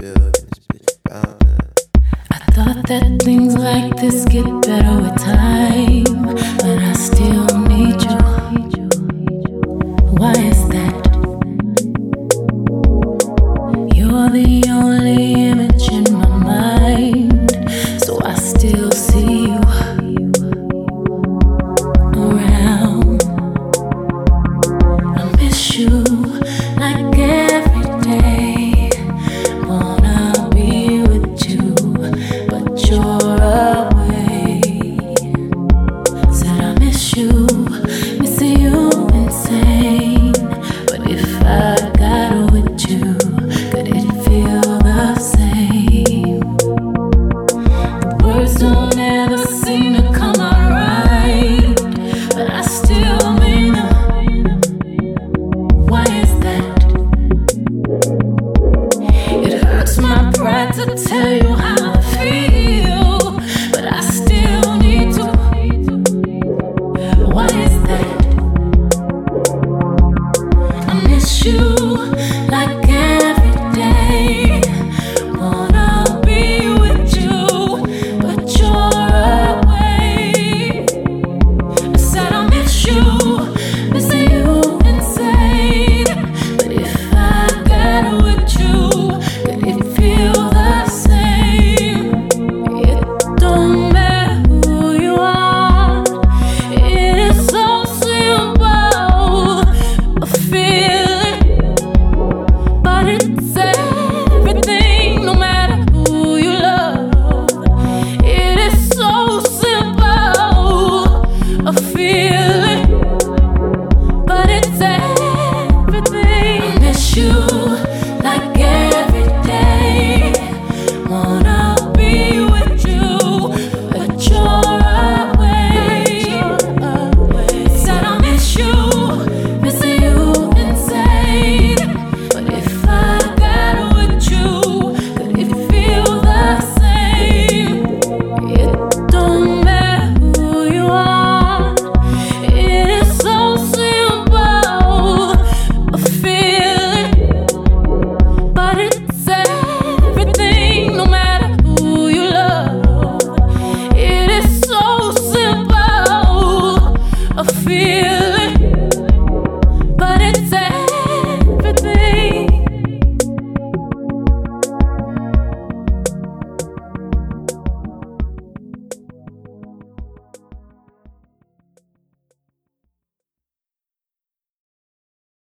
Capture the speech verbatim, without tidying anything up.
I thought that things like this get better with time, but I still need you. Why is that? You're the only image in my mind, so I still see you around. I miss you like every day. Wanna be with you, but you're away. Said I miss you, miss you insane. But if I got with you, could it feel the same? The words don't ever seem to come out right, but I still mean them. Why is that? It hurts my pride to tell you how I feel, but I still need to. Why is that? I miss you like every day. Wanna be with you, but you're away. I said I miss you, miss you insane. But if I got with you, could it feel the same? It don't matter who you are. It is so simple, a feeling, but it's everything. No matter who you love, it is so simple, a feeling, but it's everything. I miss you.